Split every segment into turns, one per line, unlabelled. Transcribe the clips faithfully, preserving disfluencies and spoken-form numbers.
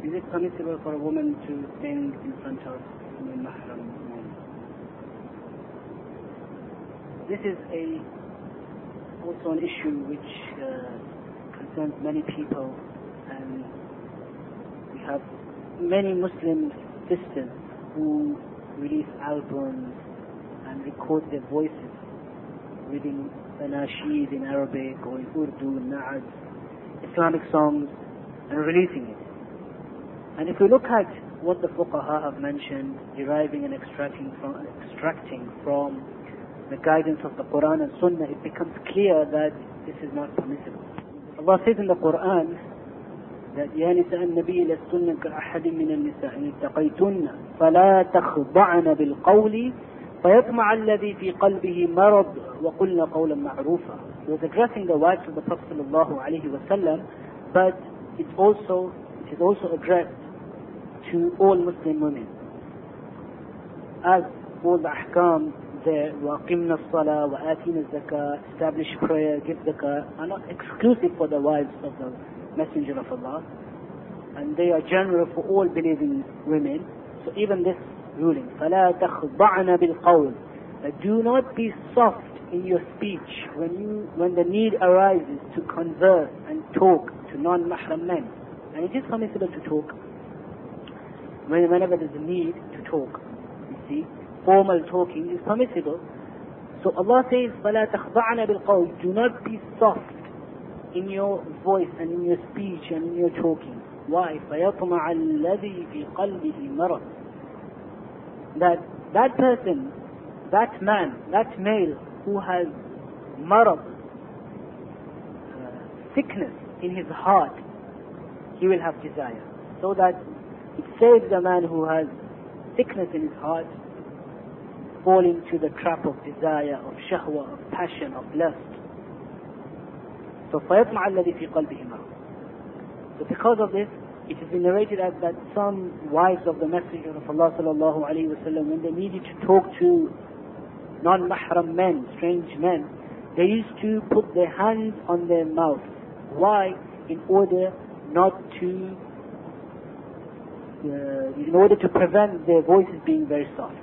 Is it permissible for a woman to sing in front of mahram men? This is a also an issue which uh, concerns many people, and we have many Muslim sisters who release albums and record their voices reading anasheed in Arabic or in Urdu, Na'ad, Islamic songs, and releasing it. And if we look at what the fuqaha have mentioned, deriving and extracting from, extracting from the guidance of the Quran and Sunnah, it becomes clear that this is not permissible. Allah says in the Quran that يا نساء النبي لستن كأحد من النساء إن اتقيتن فلا تخضعن بالقول فيطمع الذي في قلبه مرض وقلن قولا معروفا. He was addressing the wives of the Prophet sallallahu alaihi wasallam, but it's also it is also addressed to all Muslim women, as all the ahkam there, وَأَقِمْنَا الصَّلَاةَ وَآتِينَا الزَّكَاةَ, establish prayer, give zakah, are not exclusive for the wives of the Messenger of Allah, and they are general for all believing women. So even this ruling, فَلَا تَخْضَعْنَ بِالْقَوْلِ, do not be soft in your speech when you when the need arises to converse and talk to non-mahram men. And it is permissible to talk whenever there's a need to talk. You see, formal talking is permissible. So Allah says, فَلَا تَخْضَعْنَ بِالْقَوْلِ, do not be soft in your voice and in your speech and in your talking. Why? فَيَطْمَعَ الَّذِي فِي قَلْبِهِ مَرَضٌ, that that person, that man, that male who has marad, uh, sickness in his heart, he will have desire. So that it saves the man who has sickness in his heart fall into the trap of desire, of shahwa, of passion, of lust. So فَيَطْمَعَ الَّذِي فِي قَلْبِهِ مَرَضٌ. So because of this, it has been narrated as that some wives of the Messenger of Allah sallallahu alaihi wasallam, when they needed to talk to non-mahram men, strange men, they used to put their hands on their mouth. Why? In order not to, uh, in order to prevent their voices being very soft.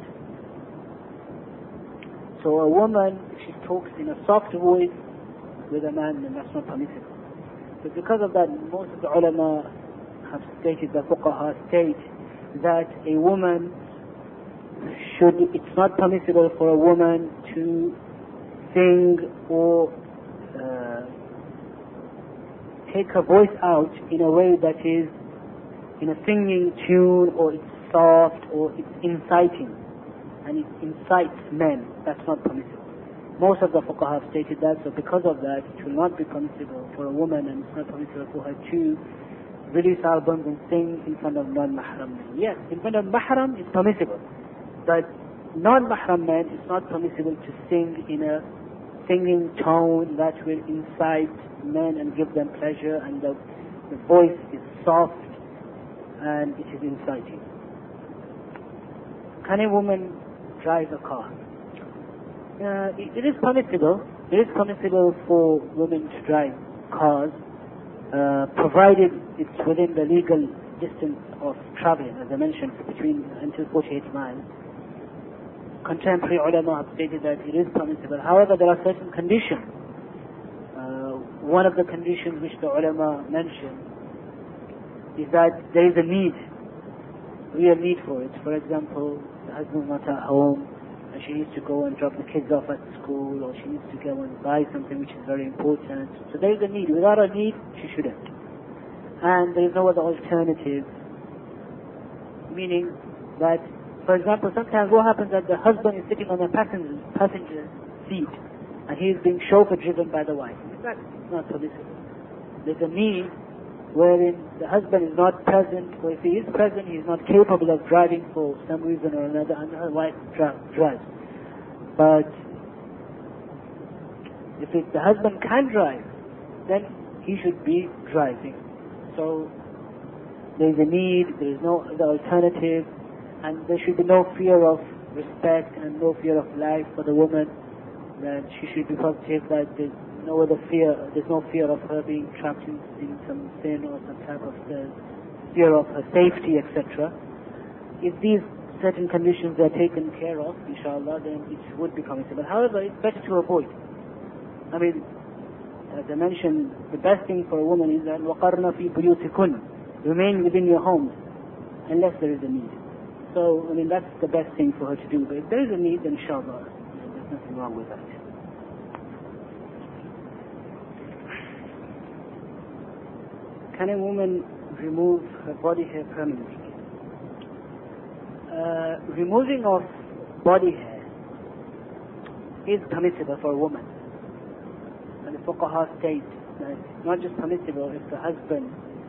So a woman, if she talks in a soft voice with a man, then that's not permissible. But because of that, most of the ulama have stated, the fuqaha state, that a woman should, it's not permissible for a woman to sing or uh, take her voice out in a way that is in a singing tune, or it's soft, or it's inciting, and it incites men. That's not permissible. Most of the fuqaha have stated that, so because of that, it will not be permissible for a woman, and it's not permissible for her to release albums and sing in front of non-mahram men. Yes, in front of mahram it's permissible, but non-mahram men it's not permissible to sing in a singing tone that will incite men and give them pleasure, and the, the voice is soft and it is inciting. Can a woman drive a car? Uh, it, it is permissible. It is permissible for women to drive cars, uh, provided it's within the legal distance of traveling, as I mentioned, between until forty-eight miles. Contemporary ulama have stated that it is permissible. However, there are certain conditions. Uh, one of the conditions which the ulama mentioned is that there is a need, real need for it. For example, the husband is not at home, and she needs to go and drop the kids off at school, or she needs to go and buy something which is very important. So there is a need. Without a need, she shouldn't. And there is no other alternative. Meaning that, for example, sometimes what happens is that the husband is sitting on the passenger, passenger seat, and he is being chauffeur driven by the wife. That's not permissible. There's a need wherein the husband is not present, or if he is present, he is not capable of driving for some reason or another, and the wife drives. But if it, the husband can drive, then he should be driving. So there is a need, there is no other alternative, and there should be no fear of respect and no fear of life for the woman. That she should be positive that there's no other fear, there's no fear of her being trapped in, in some sin or some type of uh, fear of her safety, et cetera. If these certain conditions are taken care of, inshallah, then it would be permissible. However, it's better to avoid. I mean, as I mentioned, the best thing for a woman is that وَقَرْنَ فِي بُيُوتِكُنْ, remain within your homes, unless there is a need. So, I mean, that's the best thing for her to do. But if there is a need, then inshallah, there's nothing wrong with that. Can a woman remove her body hair permanently? Uh, removing of body hair is permissible for a woman. And the fuqaha state that it's not just permissible if the husband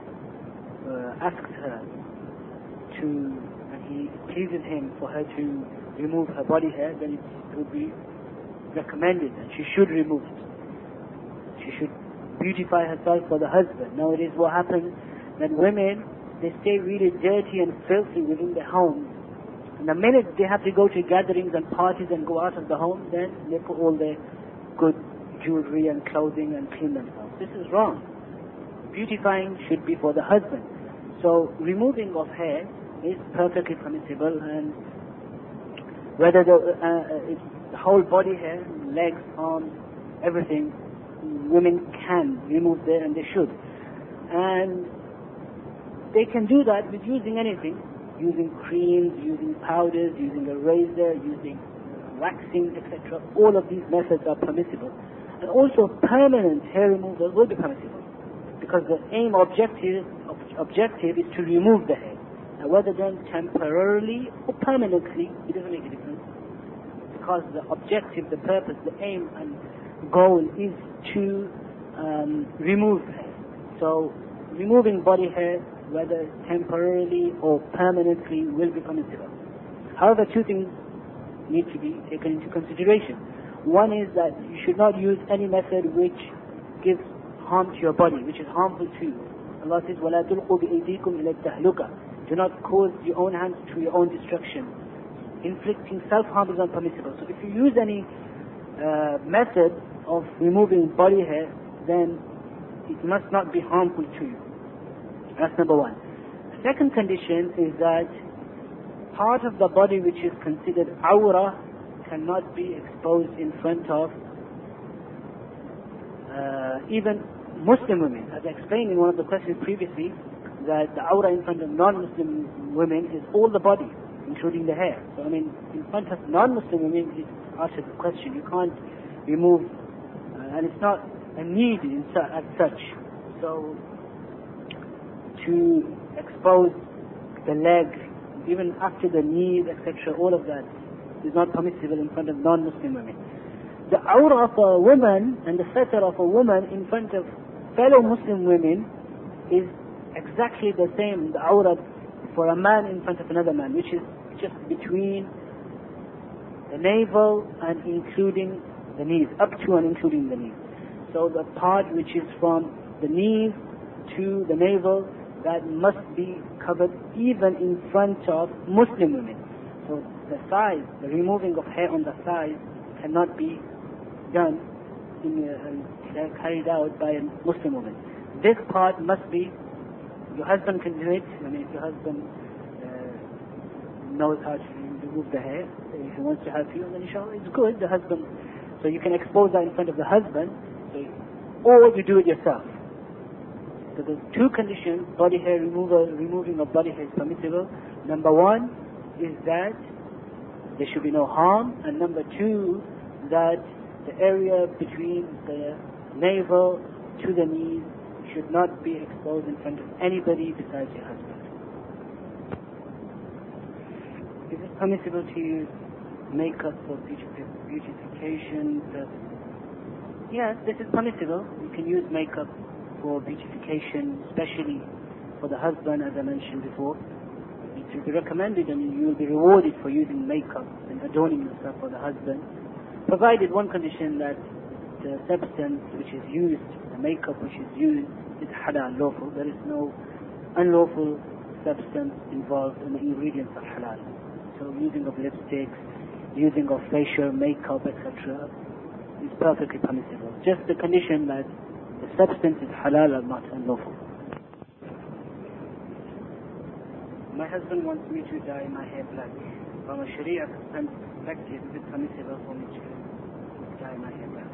uh, asks her to, and he pleases him for her to remove her body hair, then it would be recommended that she should remove it. She should beautify herself for the husband. Nowadays what happens, that women, they stay really dirty and filthy within their homes. And the minute they have to go to gatherings and parties and go out of the home, then they put all their good jewelry and clothing and clean themselves. This is wrong. Beautifying should be for the husband. So removing of hair is perfectly permissible, and whether the, uh, it's the whole body hair, legs, arms, everything, women can remove there, and they should. And they can do that with using anything, using creams, using powders, using a razor, using waxing, et cetera. All of these methods are permissible. And also permanent hair removal will be permissible, because the aim objective objective is to remove the hair. Now whether done temporarily or permanently, it doesn't make a difference, because the objective, the purpose, the aim and goal is to um, remove hair. So removing body hair, whether temporarily or permanently, will be permissible. However, two things need to be taken into consideration. One is that you should not use any method which gives harm to your body, which is harmful to you. Allah says, وَلَا تُلْقُوا بِأَيْدِيكُمْ إِلَى التَّهْلُكَةِ, do not cause your own hands to your own destruction. Inflicting self-harm is not permissible. So if you use any uh, method of removing body hair, then it must not be harmful to you. That's number one. The second condition is that part of the body which is considered awra cannot be exposed in front of uh, even Muslim women. As I explained in one of the questions previously, that the awra in front of non-Muslim women is all the body, including the hair. So I mean, in front of non-Muslim women, it's out of the question. You can't remove, uh, and it's not a need in su as such. So to expose the leg, even after the knees, et cetera, all of that is not permissible in front of non-Muslim women. The awra of a woman and the satar of a woman in front of fellow Muslim women is exactly the same, the awra for a man in front of another man, which is just between the navel and including the knees, up to and including the knees. So the part which is from the knees to the navel, that must be covered even in front of Muslim women. So the thighs, the removing of hair on the thighs cannot be done, in, uh, carried out by a Muslim woman. This part must be, your husband can do it. I mean, if your husband uh, knows how to remove the hair, if he wants to help you, then inshallah it's good, the husband. So you can expose that in front of the husband, so, or you do it yourself. So the two conditions, body hair removal, removing of body hair is permissible. Number one is that there should be no harm, and number two, that the area between the navel to the knees should not be exposed in front of anybody besides your husband. Is it permissible to use makeup for beautification purposes? Yes, this is permissible. You can use makeup for beautification, especially for the husband, as I mentioned before. It will be recommended, and you will be rewarded for using makeup and adorning yourself for the husband, provided one condition, that the substance which is used, the makeup which is used, is halal, lawful. There is no unlawful substance involved, in the ingredients are halal. So using of lipsticks, using of facial makeup, et cetera, is perfectly permissible. Just the condition that the substance is halal and not unlawful. my husband wants me to dye my hair black. From a Sharia perspective, is it permissible for me to dye my hair black?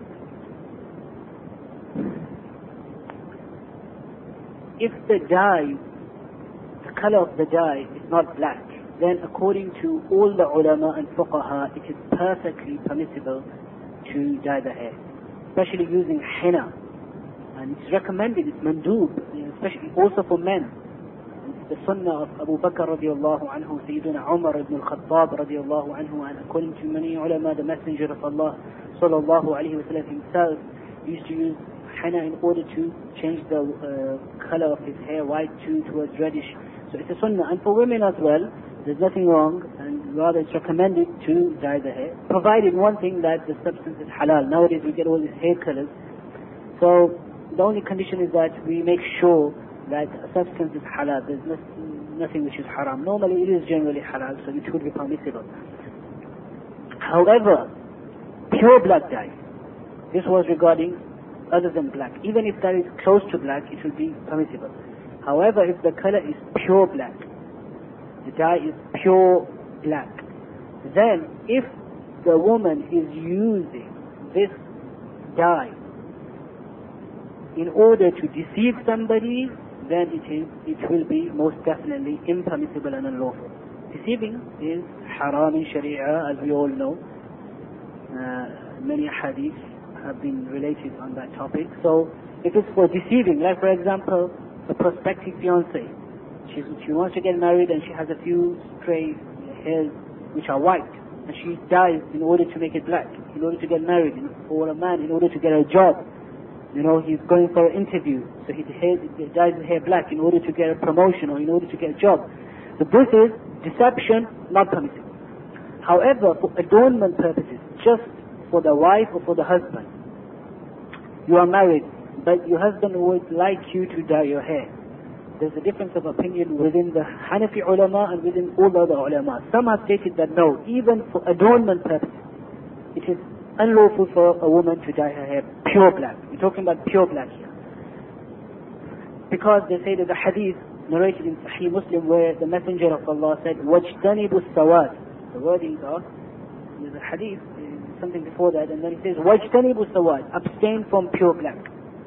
If the dye, the color of the dye is not black, then according to all the ulama and fuqaha, it is perfectly permissible to dye the hair, especially using henna. And it's recommended, it's mandoob, especially also for men. It's the sunnah of Abu Bakr radiallahu anhu, Sayyidina Umar ibn al-Khattab radiallahu anhu, and according to many ulama, the Messenger of Allah sallallahu alayhi wa sallam himself used to use henna in order to change the uh, color of his hair, white to towards reddish. So it's a sunnah. And for women as well, there's nothing wrong, and rather it's recommended to dye the hair, provided one thing, that the substance is halal. Nowadays we get all these hair colors. So the only condition is that we make sure that a substance is halal. There's no, nothing which is haram. Normally it is generally halal, so it should be permissible. However, pure black dye, this was regarding other than black. Even if that is close to black, it will be permissible. However, if the color is pure black, the dye is pure black, then if the woman is using this dye in order to deceive somebody, then it is it will be most definitely impermissible and unlawful. Deceiving is haram in Sharia, as we all know. Uh, many hadiths have been related on that topic. So if it's for deceiving, like for example, a prospective fiancé, she, she wants to get married and she has a few stray hairs which are white, and she dyes in order to make it black, in order to get married, or a man in order to get a job. You know, he's going for an interview, so he, hair, he dyes his hair black in order to get a promotion or in order to get a job. So this is deception, not permissible. However, for adornment purposes, just for the wife or for the husband, you are married, but your husband would like you to dye your hair. There's a difference of opinion within the Hanafi ulama and within all the other ulama. Some have stated that no, even for adornment purposes, it is unlawful for a woman to dye her hair pure black. We're talking about pure black here. Because they say that the hadith narrated in Sahih Muslim where the Messenger of Allah said, وَاجْتَنِبُ السَّوَادِ. The wordings are, there's a hadith, something before that, and then he says, وَاجْتَنِبُ السَّوَادِ. Abstain from pure black.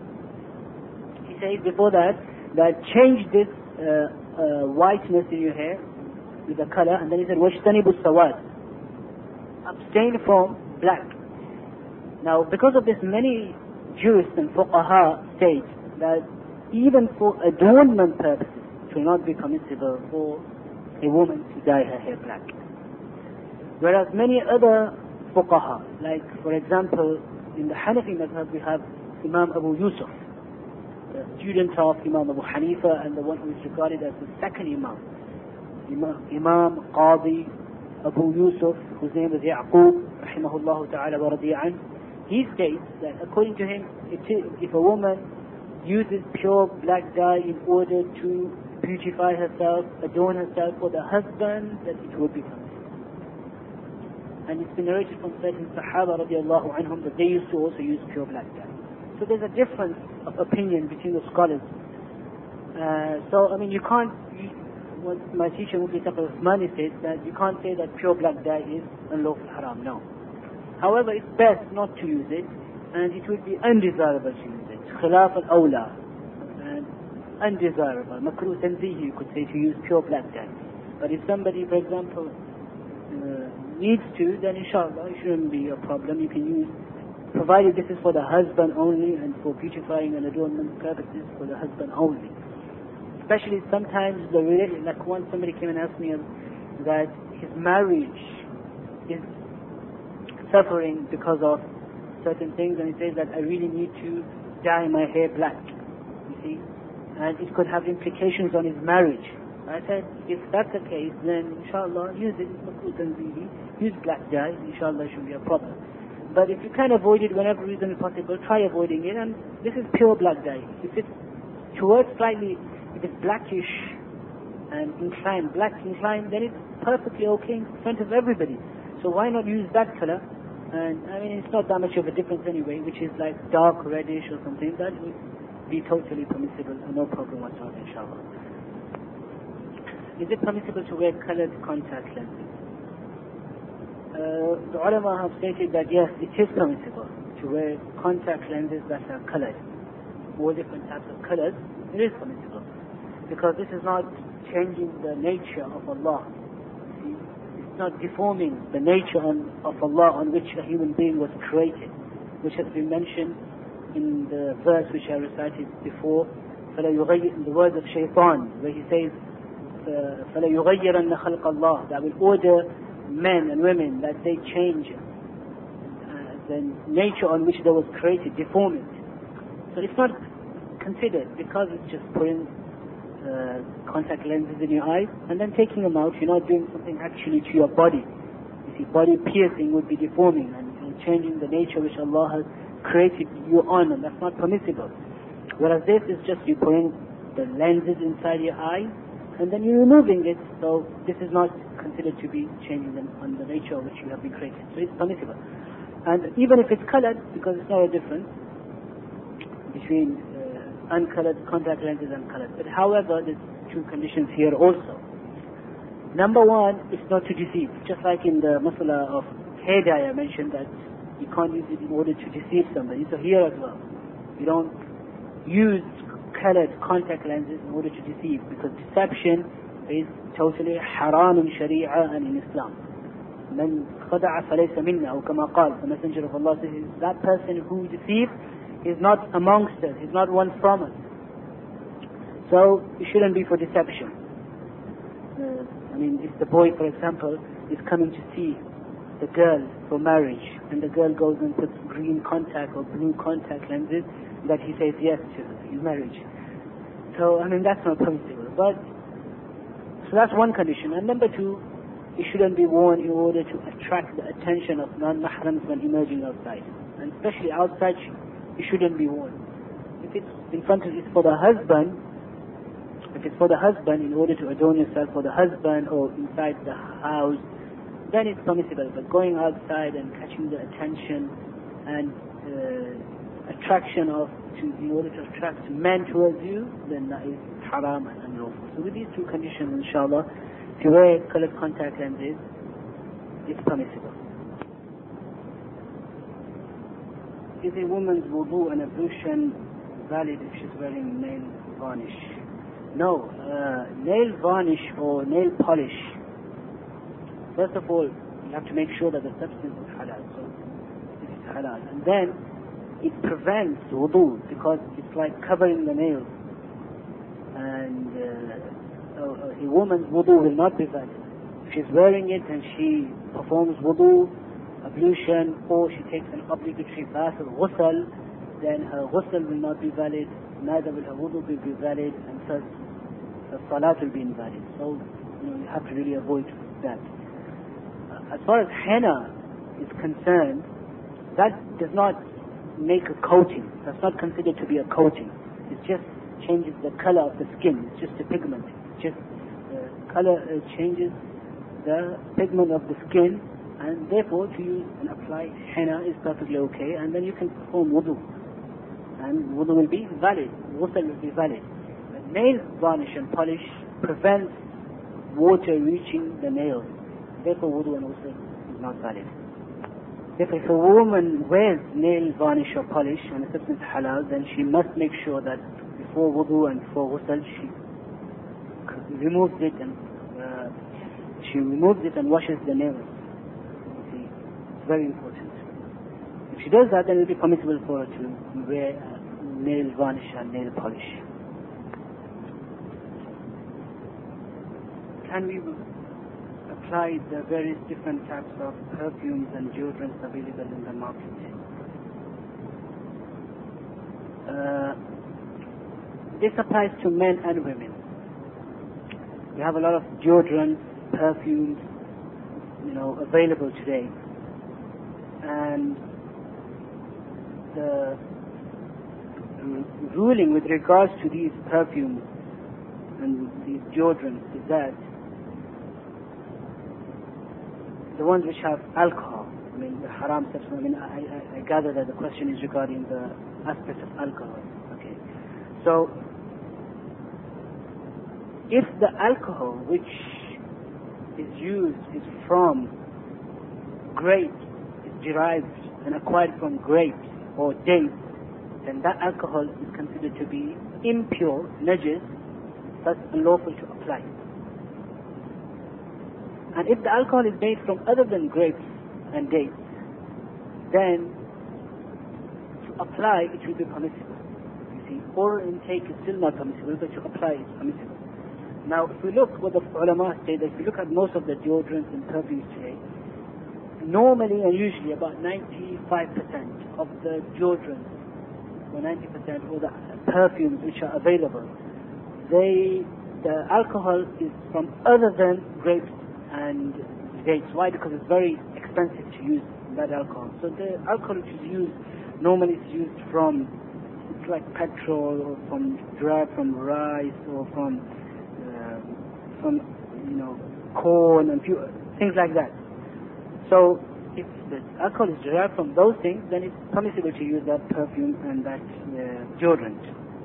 He says before that, that change this uh, uh, whiteness in your hair with a color, and then he said, وَاجْتَنِبُ السَّوَادِ. Abstain from black. Now, because of this, many jurists and fuqaha state that even for adornment purposes, it will not be permissible for a woman to dye her hair black. Whereas many other fuqaha, like for example, in the Hanafi madhab we have Imam Abu Yusuf, the student of Imam Abu Hanifa and the one who is regarded as the second Imam, Imam, Imam Qadi Abu Yusuf, whose name is Ya'qub, rahimahullah ta'ala wa radiya anhu. He states that according to him, it is, if a woman uses pure black dye in order to beautify herself, adorn herself for the husband, that it would be permissible. And it's been narrated from certain Sahaba radiallahu anhum that they used to also use pure black dye. So there's a difference of opinion between the scholars. Uh, so I mean, you can't. You, what my teacher Mufti Taqi Uthmani says that you can't say that pure black dye is unlawful haram. No. However, it's best not to use it, and it would be undesirable to use it. Khilaf al-awla, and undesirable. Makruh tanzihi, you could say, to use pure black dye. But if somebody, for example, uh, needs to, then inshallah, it shouldn't be a problem. You can use, provided this is for the husband only, and for beautifying and adornment purposes for the husband only. Especially sometimes, the like once somebody came and asked me that his marriage is suffering because of certain things, and he says that I really need to dye my hair black, you see, and it could have implications on his marriage. I said, if that's the case, then inshallah use it, use black dye, inshallah it shouldn't be a problem. But if you can avoid it whenever reasonably possible, try avoiding it. And this is pure black dye. If it's towards slightly, if it's blackish and inclined, black inclined, then it's perfectly okay in front of everybody. So why not use that color? And I mean, it's not that much of a difference anyway, which is like dark reddish or something. That would be totally permissible and no problem whatsoever, inshallah. is it permissible to wear colored contact lenses? Uh, the ulama have stated that yes, it is permissible to wear contact lenses that are colored. All different types of colors, it is permissible. Because this is not changing the nature of Allah. See, it's not deforming the nature on, of Allah on which a human being was created, which has been mentioned in the verse which I recited before, فَلَا يُغَيِّرْ, in the words of Shaitan, where he says, فَلَا يُغَيِّرَنَّ خَلْقَ اللَّهِ, that will order men and women that they change uh, the nature on which they was created, deform it. So it's not considered, because it's just putting uh, contact lenses in your eyes and then taking them out. You're not doing something actually to your body. You see, body piercing would be deforming and, and changing the nature which Allah has created you on, and that's not permissible. Whereas this is just you putting the lenses inside your eye and then you're removing it, so this is not considered to be changing them on the nature of which you have been created. So it's permissible. And even if it's colored, because it's not a difference between uh, uncolored contact lenses and colored. But however, there's two conditions here also. Number one, it's not to deceive. Just like in the masala of hair dye, I mentioned that you can't use it in order to deceive somebody. So here as well, you don't use colored contact lenses in order to deceive, because deception is totally haram in Sharia and in Islam. من خدع فليس منا, or كما قال, the Messenger of Allah says, that person who deceives is not amongst us, is not one from us. So it shouldn't be for deception. Uh, I mean, if the boy, for example, is coming to see the girl for marriage, and the girl goes and puts green contact or blue contact lenses, that he says yes to his marriage. So, I mean, that's not permissible. But, so that's one condition. And number two, it shouldn't be worn in order to attract the attention of non-mahrams when emerging outside. And especially outside, it shouldn't be worn. If it's in front of, it's for the husband, if it's for the husband, in order to adorn yourself for the husband, or inside the house, then it's permissible. But going outside and catching the attention and uh, attraction of, to, in order to attract men towards you, then that is haram and unlawful. So with these two conditions, inshallah, if you wear colored contact lenses, it's permissible. Is a woman's wudu and ablution valid if she's wearing nail varnish? No, uh, nail varnish or nail polish, first of all, you have to make sure that the substance is halal. So it is halal. And then it prevents wudu, because it's like covering the nails. And uh, a, a woman's wudu will not be valid. If she's wearing it and she performs wudu, ablution, or she takes an obligatory bath or ghusl, then her ghusl will not be valid, neither will her wudu be valid, and thus the salat will be invalid. So you know, you have to really avoid that. As far as henna is concerned, that does not make a coating. That's not considered to be a coating. It just changes the color of the skin. It's just a pigment. It just the color uh, changes the pigment of the skin, and therefore to use and apply henna is perfectly okay, and then you can perform wudu. And wudu will be valid. Ghusl will be valid. But nail varnish and polish prevents water reaching the nails. Therefore wudu and ghusl is not valid. Therefore, if a woman wears nail varnish or polish and the substance halal, then she must make sure that before wudu and before ghusl she removes it and uh, she removes it and washes the nails. See, it's very important. If she does that, then it will be permissible for her to wear uh, nail varnish and nail polish. Can we apply the various different types of perfumes and deodorants available in the market? Uh, this applies to men and women. We have a lot of deodorants, perfumes, you know, available today, and the ruling with regards to these perfumes and these deodorants is that the ones which have alcohol, I mean the haram substance, I mean I, I, I gather that the question is regarding the aspect of alcohol. Okay, so if the alcohol which is used is from grapes, is derived and acquired from grapes or dates, then that alcohol is considered to be impure, najis, thus unlawful to apply. And if the alcohol is made from other than grapes and dates, then to apply it will be permissible. You see, oral intake is still not permissible, but to apply is permissible. Now, if we look what the ulama say, that if we look at most of the deodorants and perfumes today, normally and usually about ninety-five percent of the deodorants, or ninety percent of the perfumes which are available, they the alcohol is from other than grapes and dates. Why? Because it's very expensive to use that alcohol. So the alcohol which is used normally is used from, it's like petrol, or from derived from rice, or from uh, from you know corn and few things like that. So if the alcohol is derived from those things, then it's permissible to use that perfume and that uh, deodorant.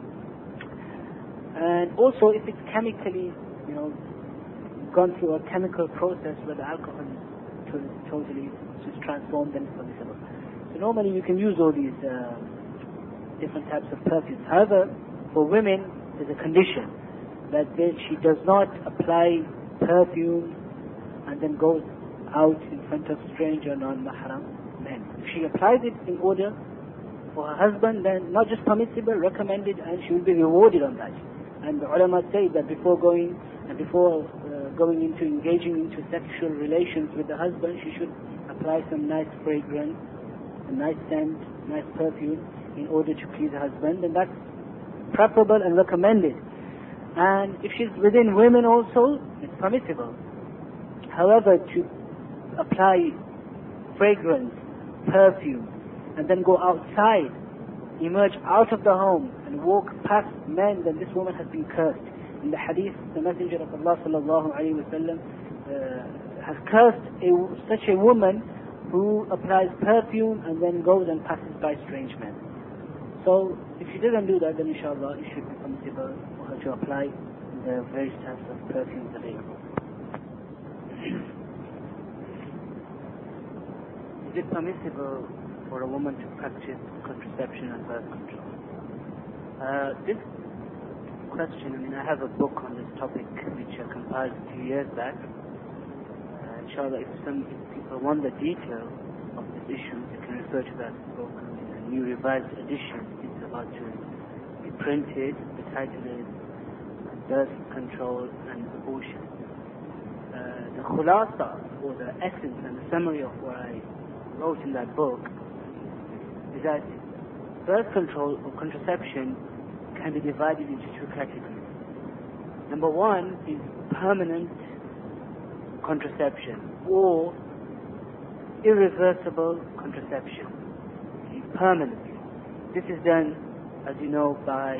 And also, if it's chemically, you know, gone through a chemical process where the alcohol is to- totally just transformed, then it's permissible. So normally you can use all these uh, different types of perfumes. However, for women, there's a condition that then she does not apply perfume and then goes out in front of stranger non-mahram men. If she applies it in order for her husband, then not just permissible, recommended, and she will be rewarded on that. And the ulama say that before going and before uh, going into engaging into sexual relations with the husband, she should apply some nice fragrance, a nice scent, nice perfume, in order to please her husband, and that's preferable and recommended. And if she's within women also, it's permissible. However, to apply fragrance, perfume, and then go outside, emerge out of the home and walk past men, then this woman has been cursed. In the hadith, the Messenger of Allah sallallahu alaihi wasallam uh, has cursed a, such a woman who applies perfume and then goes and passes by strange men. So if she doesn't do that, then inshallah it should be permissible for her to apply the various types of perfumes available. Is it permissible for a woman to practice contraception and birth control? Uh, this question, I mean, I have a book on this topic which I compiled a few years back. Uh, inshallah, if some if people want the detail of this issue, they can refer to that book in a new revised edition. It's about to be printed. The title is Birth Control and Abortion. Uh, the khulasa, or the essence and the summary of what I wrote in that book, is that birth control or contraception can be divided into two categories. Number one is permanent contraception or irreversible contraception. Permanently. This is done, as you know, by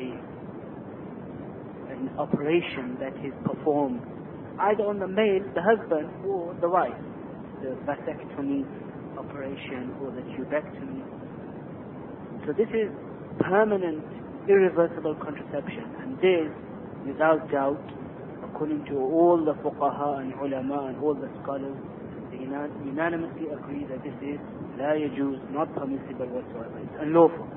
an operation that is performed either on the male, the husband, or the wife. The vasectomy operation or the tubectomy. So this is permanent, irreversible contraception, and this, without doubt, according to all the fuqaha and ulama and all the scholars, they unanimously agree that this is la yajuz, not permissible whatsoever. It's unlawful.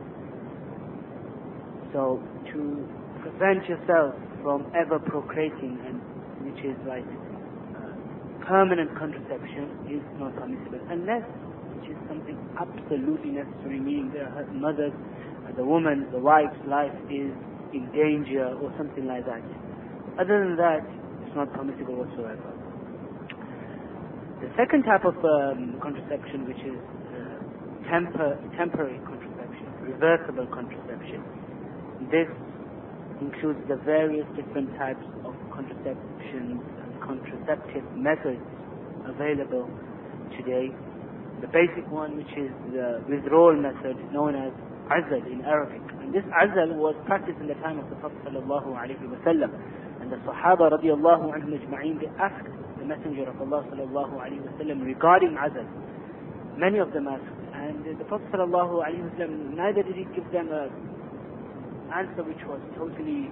So to prevent yourself from ever procreating, and which is like uh, permanent contraception, is not permissible unless which is something absolutely necessary, meaning the mother's, the woman, the wife's life is in danger or something like that. Other than that, it's not permissible whatsoever. The second type of um, contraception, which is uh, temper, temporary contraception, reversible contraception, this includes the various different types of contraception and contraceptive methods available today. The basic one, which is the withdrawal method, known as azal in Arabic. And this azal was practiced in the time of the Prophet sallallahu alaihi wasallam. And the Sahaba radiallahu anhum ajma'in, they asked the Messenger of Allah sallallahu alaihi wasallam regarding azal. Many of them asked. And the Prophet sallallahu alaihi wasallam, neither did he give them an answer which was totally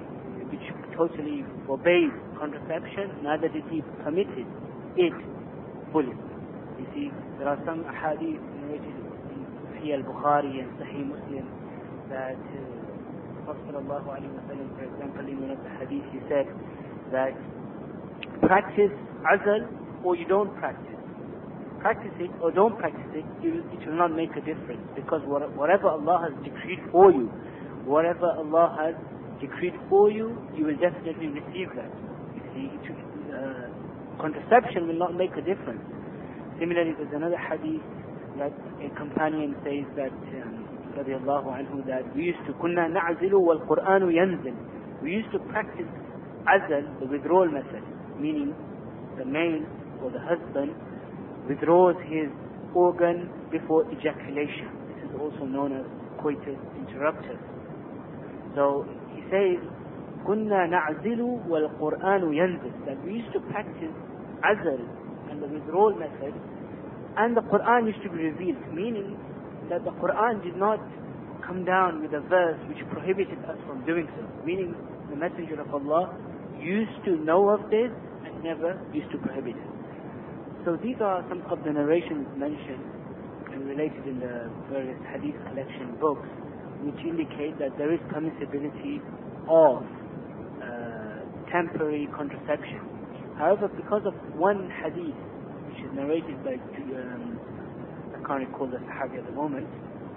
which totally forbade contraception, neither did he permit it, it fully. You see, there are some hadith narrated in Sahih al-Bukhari and Sahih Muslim that uh, Prophet sallallahu alaihi wasallam, for example, in one of the hadith, he said that practice azal or you don't practice. Practice it or don't practice it, it will not make a difference, because whatever Allah has decreed for you, whatever Allah has decreed for you, you will definitely receive that. You see, it, uh, contraception will not make a difference. Similarly, there's another hadith that a companion says that, um, radiallahu anhu, that we used to kunna na'zilu wal Qur'anu yanzil. We used to practice azal, the withdrawal method, meaning the male or the husband withdraws his organ before ejaculation. This is also known as coitus interruptus. So he says, "Kunna na'zilu wal Qur'anu yanzil." That we used to practice azal and the withdrawal method, and the Qur'an used to be revealed, meaning that the Qur'an did not come down with a verse which prohibited us from doing so. Meaning the Messenger of Allah used to know of this and never used to prohibit it. So these are some of the narrations mentioned and related in the various hadith collection books, which indicate that there is permissibility of uh, temporary contraception. However, because of one hadith, which is narrated by, um, I can't recall the Sahabi at the moment,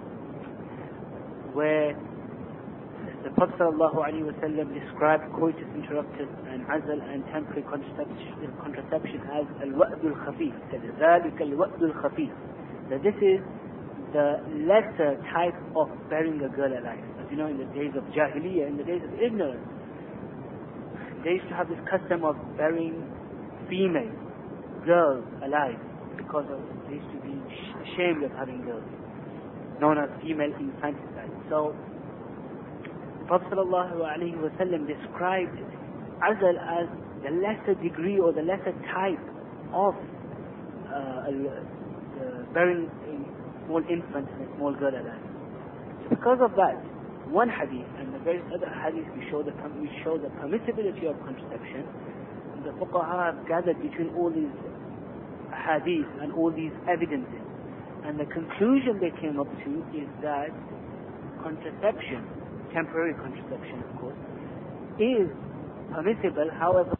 where the Prophet ﷺ described coitus interruptus and azal and temporary contraception, contraception as al-wa'd al-khafif. He said, ذَلِكَ الْوَأْدُ الْخَفِيفِ. That this is the lesser type of burying a girl alive. As you know, in the days of Jahiliyyah, in the days of ignorance, they used to have this custom of burying female girls alive, because of, they used to be ashamed of having girls, known as female infanticide. So Prophet ﷺ described azal as the lesser degree or the lesser type of uh, uh, burying a small infant and a small girl alive. So because of that, one hadith and the various other hadiths we show the, we show the permissibility of contraception. And the fuqaha have gathered between all these hadiths and all these evidences, and the conclusion they came up to is that contraception, temporary contraception of course, is permissible. However,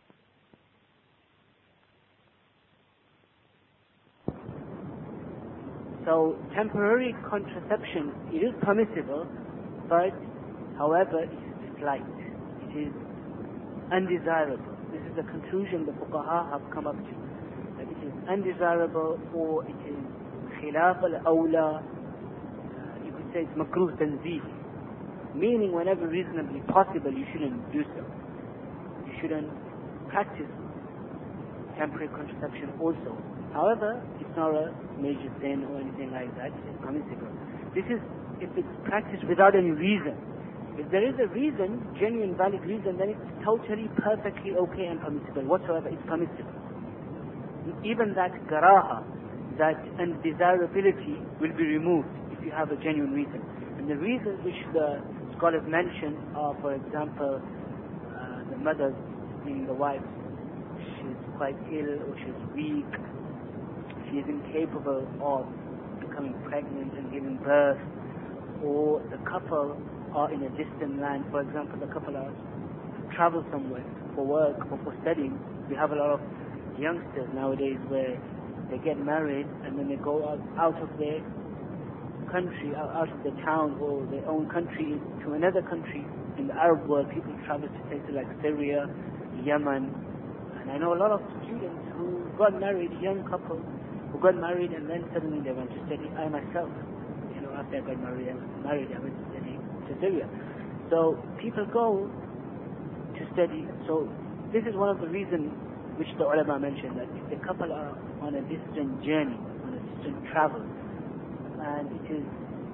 so temporary contraception, it is permissible, but however it is slight, it is undesirable. This is the conclusion the fuqaha have come up to, that it is undesirable, or it is khilaf al-awla, uh, you could say it's makruh tanzih, meaning whenever reasonably possible you shouldn't do so. You shouldn't practice temporary contraception also. However, it's not a major sin or anything like that, it's permissible. This is if it's practiced without any reason. If there is a reason, genuine valid reason, then it's totally perfectly okay and permissible. Whatsoever, it's permissible. Even that karaha, that undesirability will be removed if you have a genuine reason. And the reasons which the scholars mention are, for example, uh, the mother, meaning the wife, she's quite ill or she's weak, she is incapable of becoming pregnant and giving birth, or the couple are in a distant land. For example, the couple are travel somewhere for work or for studying. We have a lot of youngsters nowadays where they get married and then they go out, out of their country, out, out of the town or their own country to another country. In the Arab world, people travel to places like Syria, Yemen, and I know a lot of students who got married, young couples who got married and then suddenly they went to study. I myself, you know, after I got married, I was married, I went to study to Syria. So people go to study. So this is one of the reasons which the ulama mentioned, that if the couple are on a distant journey, on a distant travel, and it is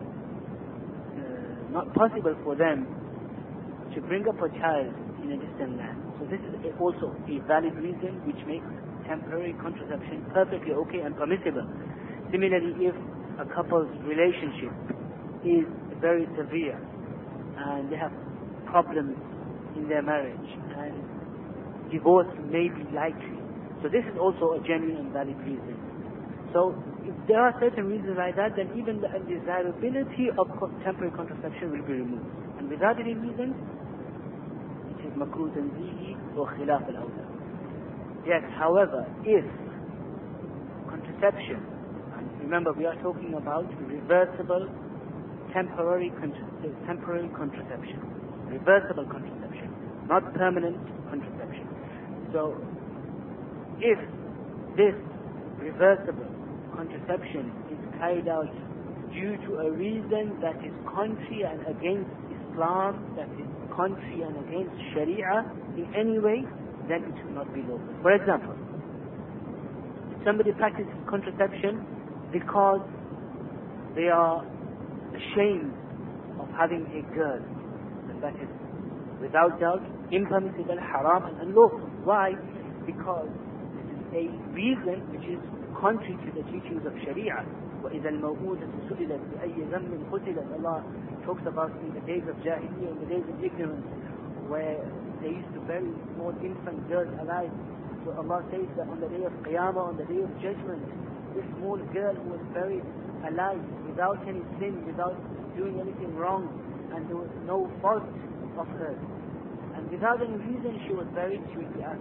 uh, not possible for them to bring up a child in a distant land, so this is also a valid reason which makes temporary contraception perfectly okay and permissible. Similarly, if a couple's relationship is very severe and they have problems in their marriage, and divorce may be likely. So this is also a genuine and valid reason. So if there are certain reasons like that, then even the undesirability of temporary contraception will be removed. And without any reason, it is makruh tanzihi or khilaf al-awla. Yes, however, if contraception, and remember we are talking about reversible temporary, contra- temporary contraception, reversible contraception, not permanent contraception. So if this reversible contraception is carried out due to a reason that is contrary and against Islam, that is contrary and against Sharia in any way, then it should not be lawful. For example, if somebody practices contraception because they are ashamed of having a girl, then that is without doubt impermissible, haram and unlawful. Why? Because this is a reason which is contrary to the teachings of Sharia. وَإِذَا الْمَوْءُودَةُ سُئِلَتْ بِأَيِّ ذَنْبٍ قُتِلَتْ. Allah talks about in the days of Jahiliyyah, in the days of ignorance, where they used to bury small infant girls alive. So Allah says that on the day of Qiyamah, on the day of judgment, this small girl who was buried alive without any sin, without doing anything wrong, and there was no fault of her, and without any reason she was buried, she would be asked,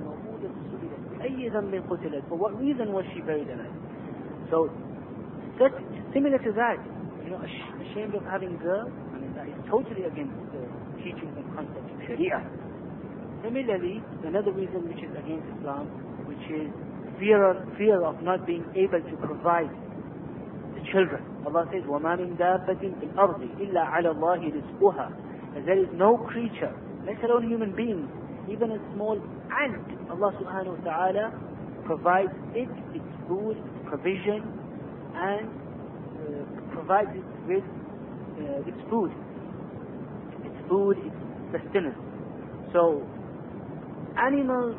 for what reason was she buried alive? So, such, similar to that, you know, ashamed of having girls, I mean, that is totally against the teachings and concepts of Sharia. Similarly, another reason which is against Islam, which is fear of, fear of not being able to provide the children. Allah says, وَمَا مِن دَابَّةٍ فِي الْأَرْضِ إِلَّا عَلَى اللَّهِ رِزْقُهَا. As there is no creature, let alone human beings, even a small ant, Allah subhanahu wa ta'ala provides it, its food, provision, and uh, provides it with uh, its food, its food, its sustenance. So, animals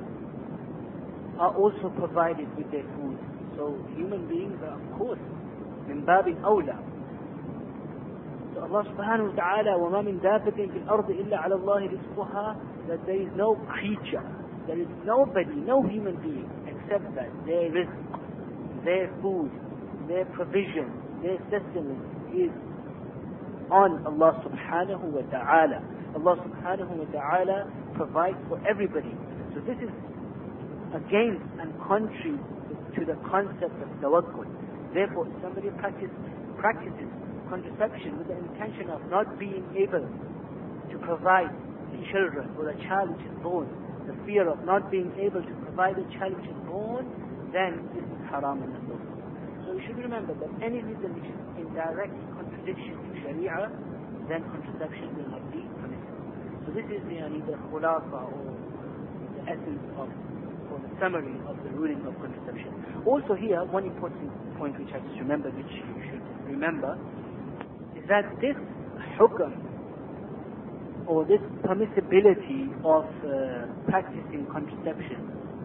are also provided with their food. So, human beings are, of course, min babin awla. So Allah subhanahu wa ta'ala, وَمَا مِن دَابَّةٍ فِي الْأَرْضِ إِلَّا عَلَى اللَّهِ رِزْقُهَا, that there is no creature, there is nobody, no human being, except that their rizq, their food, their provision, their sustenance is on Allah subhanahu wa ta'ala. Allah subhanahu wa ta'ala provides for everybody. So this is against and contrary to the concept of tawakkul. Therefore, if somebody practice, practices contraception with the intention of not being able to provide the children or the child which is born, the fear of not being able to provide the child which is born, then this is haram and unlawful. So we should remember that any reason which is in direct contradiction to Sharia, then contraception will not be permissible. So this is the, the khulafa, or the essence of, or the summary of the ruling of contraception. Also here, one important point which I just remembered, which you should remember, is that this hukm, or this permissibility of uh, practicing contraception,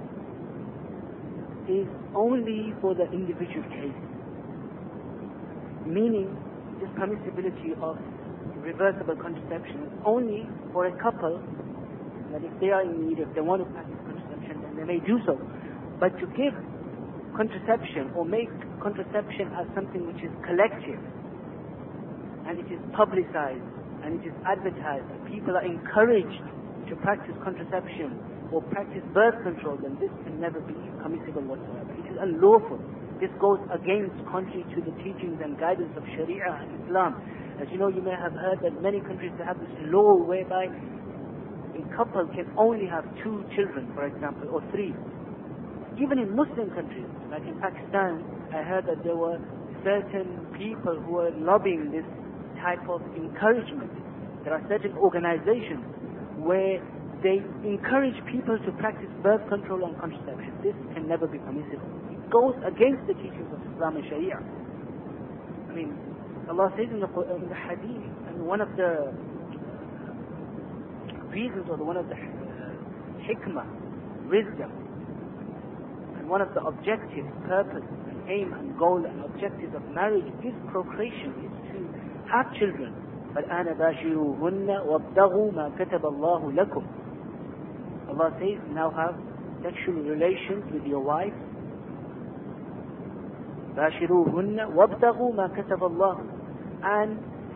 is only for the individual case. Meaning, this permissibility of reversible contraception is only for a couple, that if they are in need, if they want to practice contraception, then they may do so. But to give contraception or make contraception as something which is collective, and it is publicized, and it is advertised, and people are encouraged to practice contraception or practice birth control, then this can never be permissible whatsoever. It is unlawful. This goes against, contrary to the teachings and guidance of Sharia and Islam. As you know, you may have heard that many countries have this law whereby a couple can only have two children, for example, or three. Even in Muslim countries, like in Pakistan, I heard that there were certain people who were lobbying this type of encouragement. There are certain organizations where they encourage people to practice birth control and contraception. This can never be permissible. It goes against the teachings of Islam and Sharia. I mean, Allah says in the, in the Hadith, and one of the reasons, or one of the uh, hikmah, wisdom, and one of the objectives, purpose, and aim and goal and objectives of marriage is procreation, is to have children. فَالْآنَ بَاشِرُوهُنَّ وَابْتَغُوا مَا كَتَبَ اللَّهُ لَكُمْ. Allah says, now have sexual relations with your wife. بَاشِرُوهُنَّ وَابْتَغُوا مَا كَتَبَ اللَّهُ, and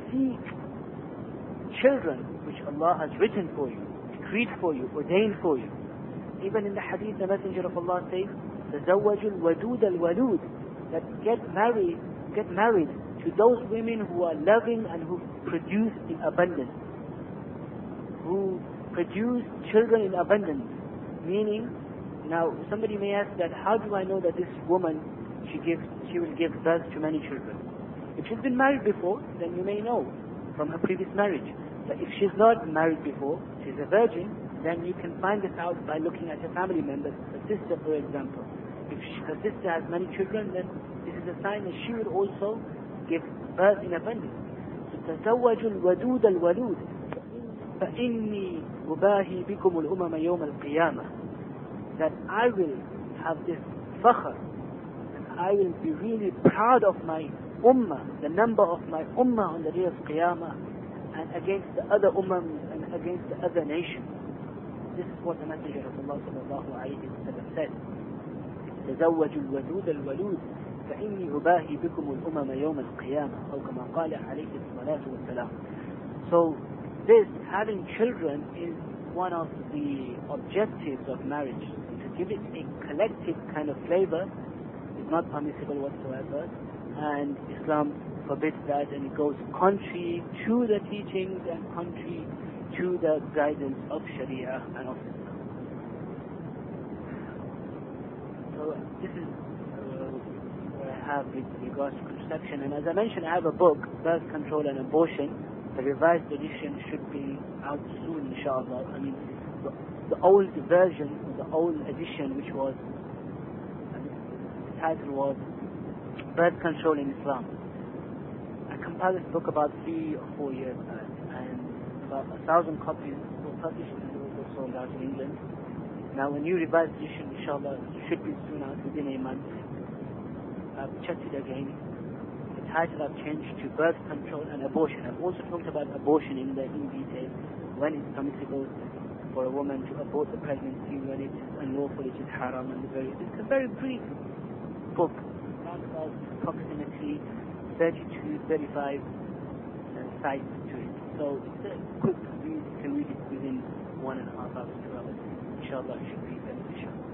seek children which Allah has written for you, decreed for you, ordained for you. Even in the hadith, the Messenger of Allah says, تَزَوَّجُوا الْوَدُودَ الْوَلُودِ, that get married, get married to those women who are loving and who produce in abundance, who produce children in abundance. Meaning, now somebody may ask that, how do I know that this woman, she gives, she will give birth to many children? If she's been married before, then you may know from her previous marriage. But if she's not married before, she's a virgin, then you can find this out by looking at her family members, her sister for example. If she, her sister has many children, then this is a sign that she will also give birth in abundance. So تزوجوا الودود الولود فإني أباهي بكم الأمم يوم القيامة, that I will have this fakhr, and I will be really proud of my ummah, the number of my ummah on the day of Qiyamah, and against the other ummahs and against the other nations. This is what the Messenger of Allah sallallahu alayhi wa sallam said. تزوجوا الودود الولود فإني أباهي بكم الأمم يوم القيامة, أو كما قال عليه الصلاة والسلام. So this, having children, is one of the objectives of marriage. To give it a collective kind of flavor is not permissible whatsoever, and Islam forbids that, and it goes contrary to the teachings and contrary to the guidance of Sharia and of Islam. So this is uh, what I have with regards to contraception. And as I mentioned, I have a book, Birth Control and Abortion. The revised edition should be out soon, inshallah. I mean, the, the old version, the old edition, which was, I mean, the title was Birth Control in Islam. I compiled this book about three or four years back, and about a thousand copies were published and also sold out in England. Now a new revised edition, inshallah, should be soon out, within a month. I've checked it again. The title I've changed to Birth Control and Abortion. I've also talked about abortion in the in detail, when it's permissible for a woman to abort the pregnancy, when it is unlawful, it is haram, and the very, it's a very brief book, around about approximately thirty-two, thirty-five uh, sites to it. So it's a quick read, you can read it within one and a half hours, two hours. Inshallah, it should be beneficial.